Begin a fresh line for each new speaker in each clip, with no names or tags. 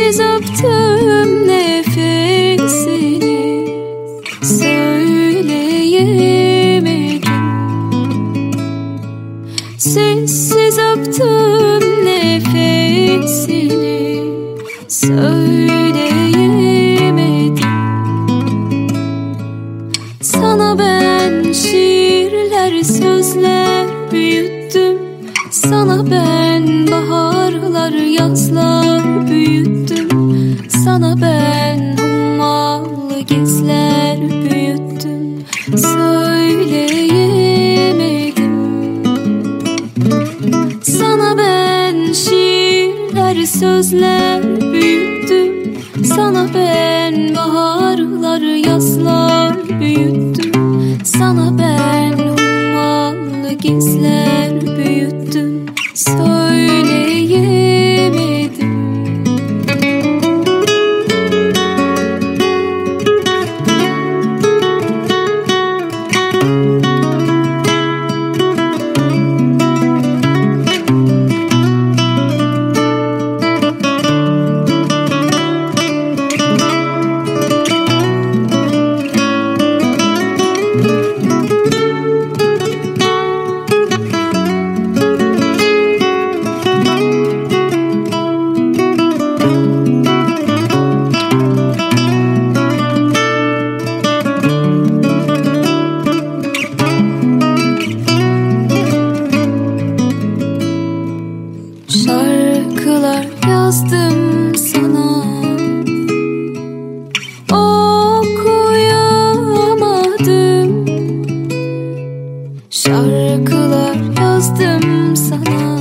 Sessiz öptüm nefesini, söyleyemedim. Sessiz öptüm nefesini, söyleyemedim. Sana ben şiirler, sözler büyüttüm. Sana ben baharlar, yazlar büyüttüm. Sana ben hummalı gezler büyüttüm. Söyleyemedim. Sana ben şiirler, sözler büyüttüm. Sana ben baharlar, yazlar büyüttüm. Sana ben hummalı gezler büyüttüm. Söyleyemedim. Şarkılar yazdım sana, okuyamadım. Şarkılar yazdım sana,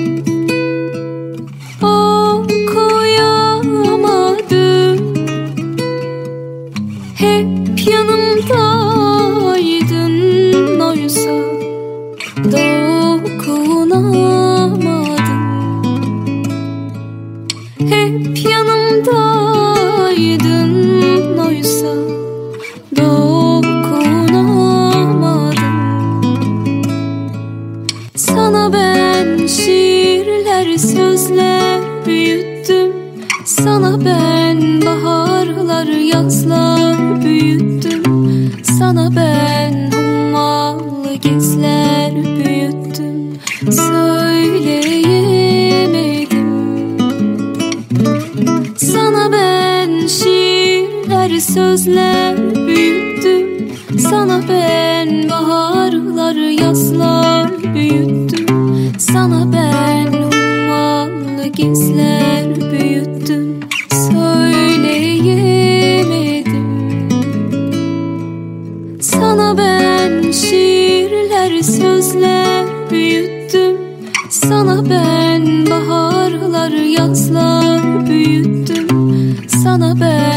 okuyamadım. Hep yanımdaydın oysa dokunamadım. Hep yanımdaydın oysa dokunamadım. Sana ben şiirler, sözler büyüttüm. Sana ben baharlar, yazlar büyüttüm. Sana ben hummalı gezler büyüttüm. Söyleyemedim. Sana ben şiirler, sözler büyüttüm. Sana ben baharlar, yazlar büyüttüm. Sana ben hummalı gezler büyüttüm. Söyleyemedim. Sana ben şiirler, sözler büyüttüm. Sana ben baharlar, yazlar büyüttüm. Sana ben